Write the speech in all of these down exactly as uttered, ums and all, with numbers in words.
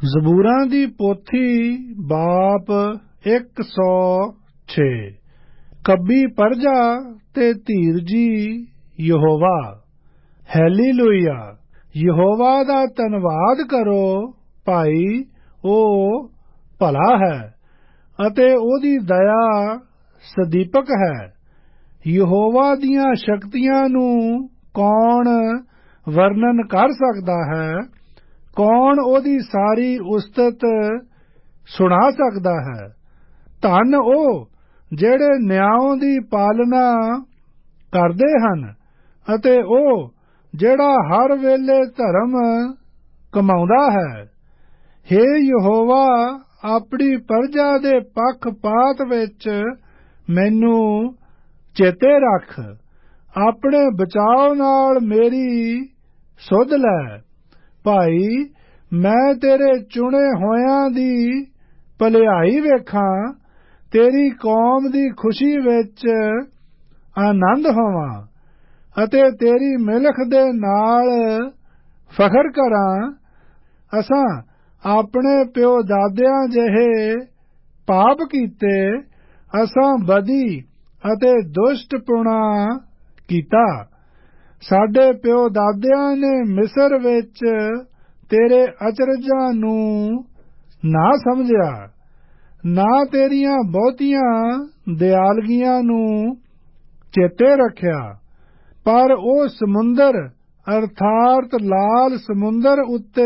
ਜ਼ਬੂਰਾਂ ਦੀ ਪੋਥੀ ਬਾਪ ਇੱਕ ਸੌ ਛੇ। ਕੱਬੀ ਪਰਜਾ ਤੇ ਧੀਰਜੀ ਯਹੋਵਾ। ਹੈਲੀਲੂਇਆ। ਯਹੋਵਾ ਦਾ ਧੰਨਵਾਦ ਕਰੋ ਭਾਈ, ਉਹ ਭਲਾ ਹੈ ਅਤੇ ਉਹਦੀ ਦਇਆ ਸਦੀਪਕ ਹੈ। ਯਹੋਵਾ ਦੀਆਂ ਸ਼ਕਤੀਆਂ ਨੂੰ ਕੌਣ ਵਰਣਨ ਕਰ ਸਕਦਾ ਹੈ? ਕੌਣ ਉਹਦੀ ਸਾਰੀ ਉਸਤਤ ਸੁਣਾ ਸਕਦਾ ਹੈ? ਧੰਨ ਉਹ ਜਿਹੜੇ ਨਿਆਂ ਦੀ ਪਾਲਣਾ ਕਰਦੇ ਹਨ ਅਤੇ ਉਹ ਜਿਹੜਾ ਹਰ ਵੇਲੇ ਧਰਮ ਕਮਾਉਂਦਾ ਹੈ। ਹੇ ਯਹੋਵਾ, ਆਪਣੀ ਪਰਜਾ ਦੇ ਪੱਖਪਾਤ ਵਿੱਚ ਮੈਨੂੰ ਚੇਤੇ ਰੱਖ। ਆਪਣੇ ਬਚਾਓ ਨਾਲ ਮੇਰੀ ਸੁਧ ਲੈ। ਭਾਈ, ਮੈਂ ਤੇਰੇ ਚੁਣੇ ਹੋਇਆਂ ਦੀ ਭਲਾਈ ਵੇਖਾਂ, ਤੇਰੀ ਕੌਮ ਦੀ ਖੁਸ਼ੀ ਵਿੱਚ ਆਨੰਦ ਹੋਵਾਂ ਅਤੇ ਤੇਰੀ ਮਿਲਖ ਦੇ ਨਾਲ ਫਖਰ ਕਰਾਂ। ਅਸਾਂ ਆਪਣੇ ਪਿਓ ਦਾਦਿਆਂ ਜਿਹੇ ਪਾਪ ਕੀਤੇ, ਅਸਾਂ ਬਦੀ ਅਤੇ ਦੁਸ਼ਟਪੁਣਾ ਕੀਤਾ। ਸਾਡੇ ਪਿਓ ਦਾਦਿਆਂ ਨੇ ਮਿਸਰ ਵਿੱਚ ਤੇਰੇ ਅਚਰਜਾਂ ਨੂੰ ਨਾ ਸਮਝਿਆ, ਨਾ ਤੇਰੀਆਂ ਬਹੁਤੀਆਂ ਦਿਆਲਗੀਆਂ ਨੂੰ ਚੇਤੇ ਰੱਖਿਆ। ਪਰ ਉਹ ਸਮੁੰਦਰ ਅਰਥਾਤ ਲਾਲ ਸਮੁੰਦਰ ਉੱਤੇ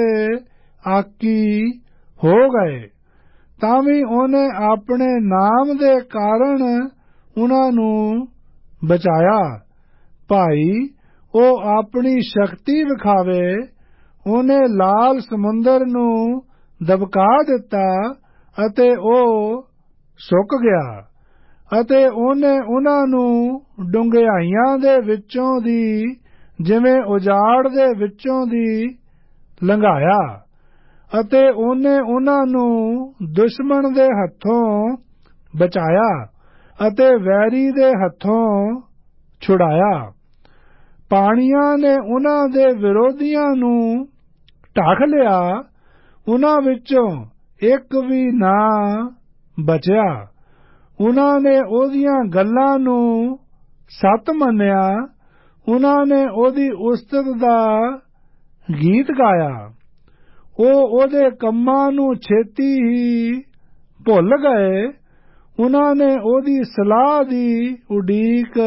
ਆਕੀ ਹੋ ਗਏ, ਤਾਂ ਵੀ ਉਹਨੇ ਆਪਣੇ ਨਾਮ ਦੇ ਕਾਰਨ ਉਹਨਾਂ ਨੂੰ ਬਚਾਇਆ। ਭਾਈ, ਉਹ ਆਪਣੀ ਸ਼ਕਤੀ ਵਿਖਾਵੇ। ਉਹਨੇ ਲਾਲ ਸਮੁੰਦਰ ਨੂੰ ਦਬਕਾ ਦਿੱਤਾ ਅਤੇ ਉਹ ਸੁੱਕ ਗਿਆ, ਅਤੇ ਉਹਨੇ ਉਹਨਾਂ ਨੂੰ ਡੂੰਘਾਈਆਂ ਦੇ ਵਿੱਚੋਂ ਦੀ ਜਿਵੇਂ ਉਜਾੜ ਦੇ ਵਿੱਚੋਂ ਦੀ ਲੰਘਾਇਆ, ਅਤੇ ਉਹਨੇ ਉਹਨਾਂ ਨੂੰ ਦੁਸ਼ਮਣ ਦੇ ਹੱਥੋਂ ਬਚਾਇਆ ਅਤੇ ਵੈਰੀ ਦੇ ਹੱਥੋਂ ਛੁਡਾਇਆ। ਪਾਣੀਆਂ ਨੇ ਉਹਨਾਂ ਦੇ ਵਿਰੋਧੀਆਂ ਨੂੰ ਢੱਕ ਲਿਆ, ਉਹਨਾਂ ਵਿੱਚੋਂ ਇੱਕ ਵੀ ਨਾ ਬਚਿਆ। ਉਹਨਾਂ ਨੇ ਉਹਦੀਆਂ ਗੱਲਾਂ ਨੂੰ ਸੱਤ ਮੰਨਿਆ, ਉਹਨਾਂ ਨੇ ਉਹਦੀ ਉਸਤਤ ਦਾ ਗੀਤ ਗਾਇਆ। ਉਹ ਉਹਦੇ ਕੰਮਾਂ ਨੂੰ ਛੇਤੀ ਹੀ ਭੁੱਲ ਗਏ, ਉਹਨਾਂ ਨੇ ਉਹਦੀ ਸਲਾਹ ਦੀ ਉਡੀਕ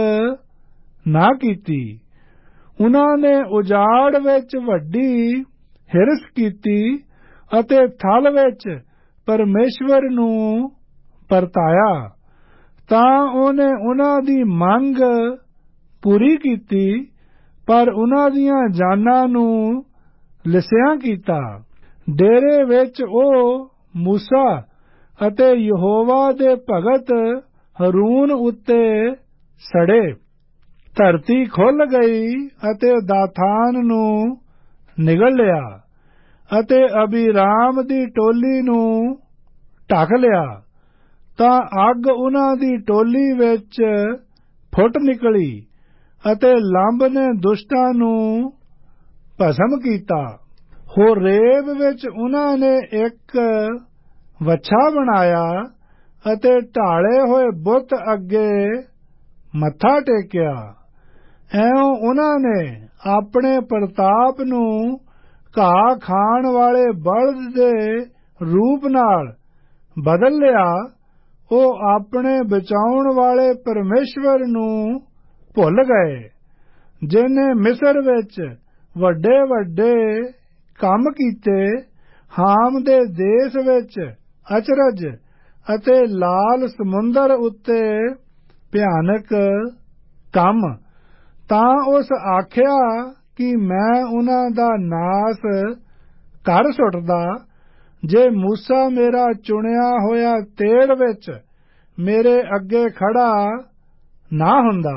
ਨਾ ਕੀਤੀ। ਉਹਨਾਂ ਨੇ ਉਜਾੜ ਵਿੱਚ ਵੱਡੀ ਹਿਰਸ ਕੀਤੀ ਅਤੇ ਥਲ ਵਿੱਚ ਪਰਮੇਸ਼ਵਰ ਨੂੰ ਪਰਤਾਇਆ। ਤਾਂ ਉਹਨੇ ਉਹਨਾਂ ਦੀ ਮੰਗ ਪੂਰੀ ਕੀਤੀ, ਪਰ ਉਹਨਾਂ ਦੀਆਂ ਜਾਨਾਂ ਨੂੰ ਲਿਸਿਆ ਕੀਤਾ। ਡੇਰੇ ਵਿੱਚ ਉਹ ਮੂਸਾ ਅਤੇ ਯਹੋਵਾ ਦੇ ਭਗਤ ਹਰੂਨ ਉੱਤੇ ਸੜੇ। ਧਰਤੀ ਖੁੱਲ ਗਈ ਅਤੇ ਦਾਥਾਨ ਨੂੰ ਨਿਗਲ ਲਿਆ ਅਤੇ ਅਬੀਰਾਮ ਦੀ ਟੋਲੀ ਨੂੰ ਢੱਕ ਲਿਆ। ਤਾਂ ਅੱਗ ਉਹਨਾਂ ਦੀ ਟੋਲੀ ਵਿੱਚ ਫੁੱਟ ਨਿਕਲੀ ਅਤੇ ਲੰਬ ਨੇ ਦੁਸ਼ਟਾਂ ਨੂੰ ਭਸਮ ਕੀਤਾ। ਹੋਰੇਬ ਵਿੱਚ ਉਹਨਾਂ ਨੇ ਇੱਕ ਵੱਛਾ ਬਣਾਇਆ ਅਤੇ ਢਾਲੇ ਹੋਏ ਬੁੱਤ ਅੱਗੇ ਮੱਥਾ ਟੇਕਿਆ। ਐਉਂ ਉਹਨਾਂ ਨੇ ਆਪਣੇ ਪ੍ਰਤਾਪ ਨੂੰ ਘਾਹ ਖਾਣ ਵਾਲੇ ਬਲਦ ਦੇ ਰੂਪ ਨਾਲ ਬਦਲ ਲਿਆ। ਉਹ ਆਪਣੇ ਬਚਾਉਣ ਵਾਲੇ ਪਰਮੇਸ਼ਵਰ ਨੂੰ ਭੁੱਲ ਗਏ, ਜਿਹਨੇ ਮਿਸਰ ਵਿੱਚ ਵੱਡੇ ਵੱਡੇ ਕੰਮ ਕੀਤੇ, ਹਾਮ ਦੇ ਦੇਸ਼ ਵਿੱਚ ਅਚਰਜ ਅਤੇ ਲਾਲ ਸਮੁੰਦਰ ਉੱਤੇ ਭਿਆਨਕ ਕੰਮ। ਤਾਂ ਉਸ ਆਖਿਆ ਕਿ ਮੈਂ ਉਹਨਾਂ ਦਾ ਨਾਸ ਕਰ ਸੁੱਟਦਾ, ਜੇ ਮੂਸਾ ਮੇਰਾ ਚੁਣਿਆ ਹੋਇਆ ਤੇੜ ਵਿੱਚ ਮੇਰੇ ਅੱਗੇ ਖੜਾ ਨਾ ਹੁੰਦਾ।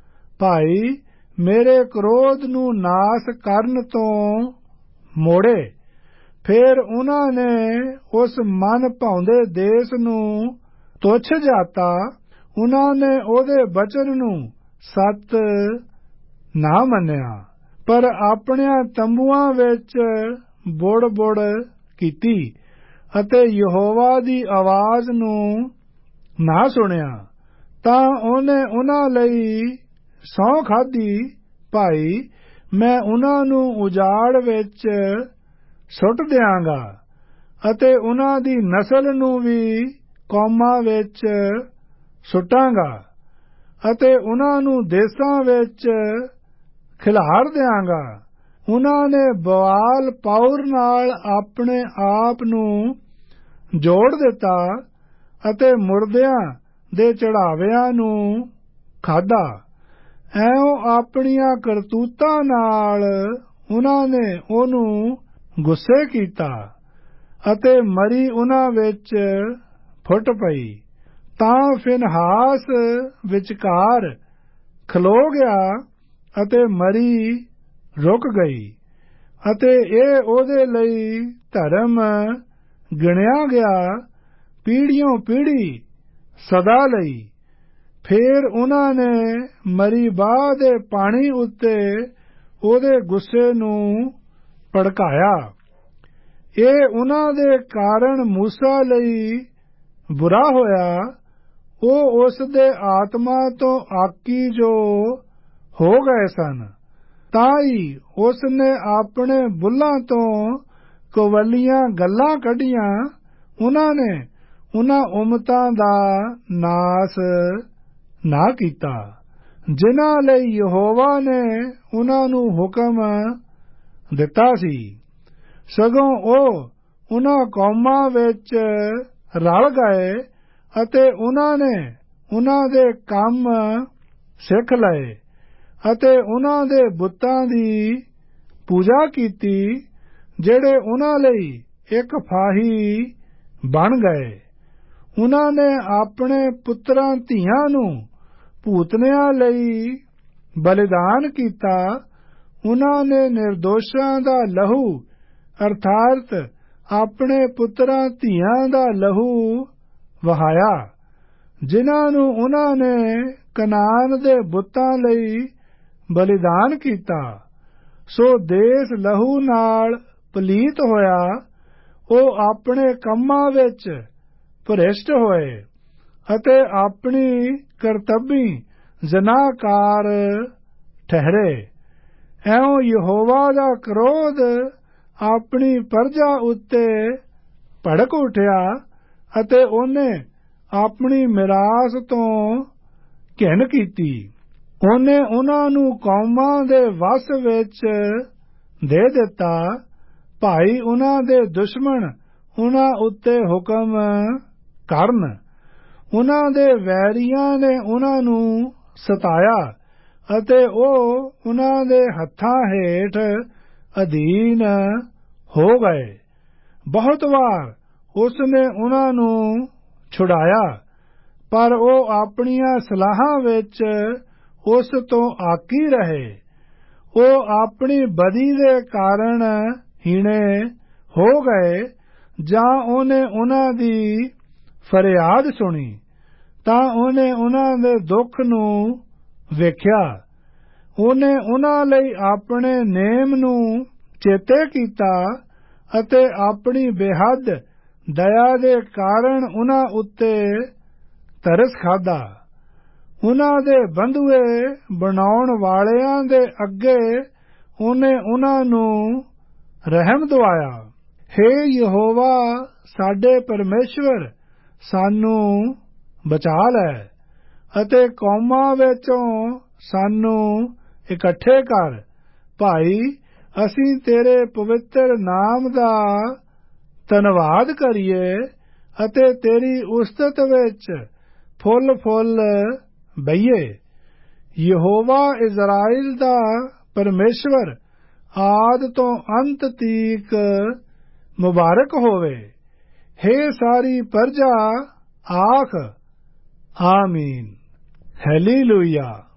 ਭਾਈ, ਮੇਰੇ ਕ੍ਰੋਧ ਨੂੰ ਨਾਸ ਕਰਨ ਤੋਂ ਮੋੜੇ। ਫਿਰ ਉਹਨਾਂ ਨੇ ਉਸ ਮਨ ਭਾਉਂਦੇ ਦੇਸ਼ ਨੂੰ ਤੁੱਛ ਜਾਤਾ। ਉਹਨਾਂ ਨੇ ਉਹਦੇ ਬਚਨ ਨੂੰ ਸੱਤ ਨਾ ਮੰਨਿਆ, ਪਰ ਆਪਣਿਆਂ ਤੰਬੂਆਂ ਵਿੱਚ ਬੁੜ ਬੁੜ ਕੀਤੀ ਅਤੇ ਯਹੋਵਾ ਦੀ ਆਵਾਜ਼ ਨੂੰ ਨਾ ਸੁਣਿਆ, ਤਾਂ ਉਹਨੇ ਉਹਨਾਂ ਲਈ ਸਹੁੰ ਖਾਧੀ, ਭਾਈ ਮੈਂ ਉਹਨਾਂ ਨੂੰ ਉਜਾੜ ਵਿੱਚ ਸੁੱਟ ਦਿਆਂਗਾ ਅਤੇ ਉਹਨਾਂ ਦੀ ਨਸਲ ਨੂੰ ਵੀ ਕੌਮਾਂ ਵਿੱਚ ਸੁੱਟਾਂਗਾ ਅਤੇ ਉਹਨਾਂ ਨੂੰ ਦੇਸ਼ਾਂ ਵਿੱਚ ਖਿਲਾਰ ਦਿਆਂਗਾ। ਉਹਨਾਂ ਨੇ ਬਾਲ ਪੌਰ ਨਾਲ ਆਪਣੇ ਆਪ ਨੂੰ ਜੋੜ ਦਿੱਤਾ ਅਤੇ ਮੁਰਦਿਆਂ ਦੇ ਚੜਾਵਿਆਂ ਨੂੰ ਖਾਧਾ। ਐਉਂ ਆਪਣੀਆਂ ਕਰਤੂਤਾਂ ਨਾਲ ਉਹਨਾਂ ਨੇ ਉਹਨੂੰ ਗੁੱਸੇ ਕੀਤਾ ਅਤੇ ਮਰੀ ਉਹਨਾਂ ਵਿੱਚ ਫੁੱਟ ਪਈ। ਤਾਂ ਫਿਨਹਾਸ ਵਿਚਕਾਰ ਖਲੋ ਗਿਆ ਅਤੇ ਮਰੀ ਰੁਕ ਗਈ ਅਤੇ ਇਹ ਉਹਦੇ ਲਈ ਧਰਮ ਗਿਣਿਆ ਗਿਆ ਪੀੜ੍ਹੀਓਂ ਪੀੜ੍ਹੀ ਸਦਾ ਲਈ। ਫੇਰ ਉਹਨਾਂ ਨੇ ਮਰੀਬਾਹ ਦੇ ਪਾਣੀ ਉੱਤੇ ਉਹਦੇ ਗੁੱਸੇ ਨੂੰ ਭੜਕਾਇਆ। ਇਹ ਉਹਨਾਂ ਦੇ ਕਾਰਨ ਮੂਸਾ ਲਈ ਬੁਰਾ ਹੋਇਆ। ਉਹ ਉਸ ਦੇ ਆਤਮਾ ਤੋਂ ਆਕੀ ਜੋ ਹੋ ਗਏ ਸਨ, ਤਾਂ ਹੀ ਉਸ ਨੇ ਆਪਣੇ ਬੁੱਲ੍ਹਾਂ ਤੋਂ ਕਵਲੀਆਂ ਗੱਲਾਂ ਕੱਢੀਆਂ। ਉਹਨਾਂ ਨੇ ਉਹਨਾਂ ਉਮਤਾਂ ਦਾ ਨਾਸ ਨਾ ਕੀਤਾ ਜਿਨ੍ਹਾਂ ਲਈ ਯਹੋਵਾ ਨੇ ਉਹਨਾਂ ਨੂੰ ਹੁਕਮ ਦਿੱਤਾ ਸੀ, ਸਗੋਂ ਉਹ ਉਹਨਾਂ ਕੌਮਾਂ ਵਿੱਚ ਰਲ ਗਏ ਅਤੇ ਉਹਨਾਂ ਨੇ ਉਹਨਾਂ ਦੇ ਕੰਮ ਸਿੱਖ ਲਏ ਅਤੇ ਉਹਨਾਂ ਦੇ ਬੁੱਤਾਂ ਦੀ ਪੂਜਾ ਕੀਤੀ, ਜਿਹੜੇ ਉਹਨਾਂ ਲਈ ਇੱਕ ਫਾਹੀ ਬਣ ਗਏ। ਉਹਨਾਂ ਨੇ ਆਪਣੇ ਪੁੱਤਰਾਂ ਧੀਆਂ ਨੂੰ ਭੂਤਨਿਆਂ ਲਈ ਬਲਿਦਾਨ ਕੀਤਾ। ਉਹਨਾਂ ਨੇ ਨਿਰਦੋਸ਼ਾਂ ਦਾ ਲਹੂ ਅਰਥਾਤ ਆਪਣੇ ਪੁੱਤਰਾਂ ਧੀਆਂ ਦਾ ਲਹੂ ਵਹਾਇਆ, ਜਿਨ੍ਹਾਂ ਨੂੰ ਉਹਨਾਂ ਨੇ ਕਨਾਨ ਦੇ ਬੁੱਤਾਂ ਲਈ ਬਲਿਦਾਨ ਕੀਤਾ। ਸੋ ਦੇਸ ਲਹੂ ਨਾਲ ਪਲੀਤ ਹੋਇਆ। ਉਹ ਆਪਣੇ ਕੰਮਾਂ ਵਿੱਚ ਭ੍ਰਿਸ਼ਟ ਹੋਏ ਅਤੇ ਆਪਣੀ ਕਰਤੱਬੀ ਜ਼ਨਾਕਾਰ ਠਹਿਰੇ। ਐਉਂ ਯਹੋਵਾ ਦਾ ਕ੍ਰੋਧ ਆਪਣੀ ਪਰਜਾ ਉੱਤੇ ਭੜਕ ਉੱਠਿਆ ਅਤੇ ਉਹਨੇ ਆਪਣੀ ਮਿਰਾਸ ਤੋਂ ਘਿਣ ਕੀਤੀ। ਉਹਨੇ ਉਹਨਾਂ ਨੂੰ ਕੌਮਾਂ ਦੇ ਵੱਸ ਵਿੱਚ ਦੇ ਦਿੱਤਾ। ਭਾਈ ਉਹਨਾਂ ਦੇ ਦੁਸ਼ਮਣ ਉਹਨਾਂ ਉੱਤੇ ਹੁਕਮ ਕਰਨ। ਉਹਨਾਂ ਦੇ ਵੈਰੀਆਂ ਨੇ ਉਹਨਾਂ ਨੂੰ ਸਤਾਇਆ ਅਤੇ ਉਹ ਉਹਨਾਂ ਦੇ ਹੱਥਾਂ ਹੇਠ ਅਧੀਨ ਹੋ ਗਏ। ਬਹੁਤ ਵਾਰ ਉਸ ਨੇ ਉਹਨਾਂ ਨੂੰ ਛੁਡਾਇਆ, ਪਰ ਉਹ ਆਪਣੀਆਂ ਸਲਾਹਾਂ ਵਿੱਚ ਉਸ ਤੋਂ ਆਕੀ ਰਹੇ। ਉਹ ਆਪਣੀ ਬਦੀ ਦੇ ਕਾਰਨ ਹੀਣੇ ਹੋ ਗਏ। ਜਾਂ ਉਹਨੇ ਉਹਨਾਂ ਦੀ ਫਰਿਆਦ ਸੁਣੀ ਤਾਂ ਉਹਨੇ ਉਹਨਾਂ ਦੇ ਦੁੱਖ ਨੂੰ ਵੇਖਿਆ। ਉਹਨੇ ਉਹਨਾਂ ਲਈ ਆਪਣੇ ਨੇਮ ਨੂੰ ਚੇਤੇ ਕੀਤਾ ਅਤੇ ਆਪਣੀ ਬੇਹੱਦ ਦਇਆ ਦੇ ਕਾਰਨ ਉਹਨਾਂ ਉੱਤੇ ਤਰਸ ਖਾਧਾ। ਉਹਨਾਂ ਦੇ ਬੰਧੂਏ ਬਣਾਉਣ ਵਾਲਿਆਂ ਦੇ ਅੱਗੇ ਉਹਨੇ ਉਹਨਾਂ ਨੂੰ ਰਹਿਮ ਦੁਆਇਆ। ਹੇ ਯਹੋਵਾ ਸਾਡੇ ਪਰਮੇਸ਼ਵਰ, ਸਾਨੂੰ ਬਚਾ ਲੈ ਅਤੇ ਕੌਮਾਂ ਵਿੱਚੋਂ ਸਾਨੂੰ ਇਕੱਠੇ ਕਰ। ਭਾਈ ਅਸੀਂ ਤੇਰੇ ਪਵਿੱਤਰ ਨਾਮ ਦਾ ਧੰਨਵਾਦ ਕਰੀਏ ਅਤੇ ਤੇਰੀ ਉਸਤਤ ਵਿੱਚ ਫੁੱਲ ਫੁੱਲ ਬਈਏ। ਯਹੋਵਾ ਇਜ਼ਰਾਈਲ ਦਾ ਪਰਮੇਸ਼ਵਰ ਆਦਿ ਤੋਂ ਅੰਤ ਤੀਕ ਮੁਬਾਰਕ ਹੋਵੇ। ਹੇ ਸਾਰੀ ਪਰਜਾ ਆਖ ਆਮੀਨ। ਹੈਲੀਲੂਇਆ।